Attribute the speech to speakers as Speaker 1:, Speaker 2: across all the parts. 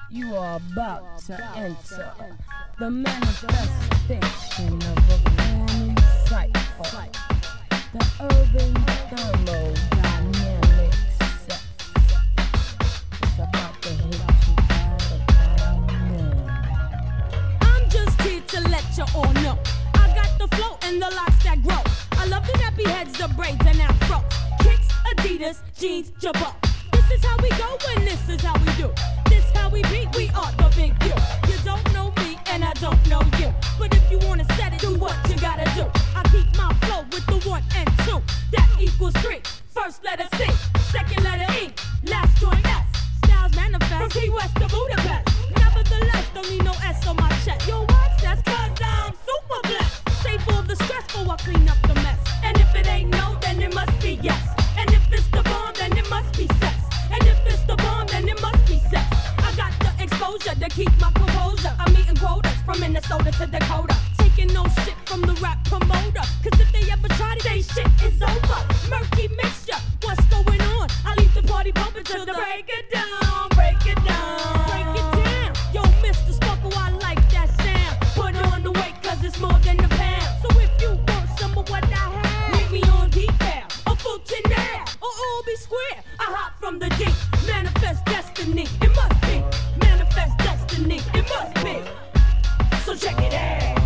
Speaker 1: You are about to enter the manifestation of a family cycle, the urban thermodynamic set. It's about to hit you by the
Speaker 2: I'm just here to let you all know I got the flow and the locks that grow. I love the nappy heads, the braids and afro. Kicks, Adidas, jeans, jabba. This is how we go and this is how we do. This how we be, we are the big you. You don't know me and I don't know you. But if you wanna set it, do what you gotta do. I keep my flow with the 1 and 2. That equals 3. First letter C, second letter E, last joint S. Styles manifest from Key West to Budapest. Nevertheless, don't need no S on my chest. Yo, what's that? Cause I'm super blessed. Save all the stress before I clean up the mess. And if it ain't no, then it must be yes. And if it's the bomb, then it must be sex. And if it's the bomb, then it must be sex. I got the exposure to keep my composure. I'm eating quotas from Minnesota to Dakota. Taking no shit from the rap promoter. Cause if they ever try to, they shit is over. Murky mixture, what's going on? I leave the party bumping till the break it down, break it down, break it down. Yo, Mr. Sparkle, I like that sound. Put on the weight cause it's more than a pound. So if you want some of what I have, meet me on decal, or Fulton now, or all be square. I hop from the deep, manifest destiny. It must be, manifest destiny. It must be. So check it out.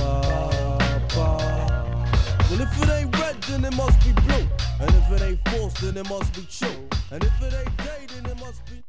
Speaker 3: Well, if it ain't red, then it must be blue. And if it ain't false, then it must be true. And if it ain't day, then it must be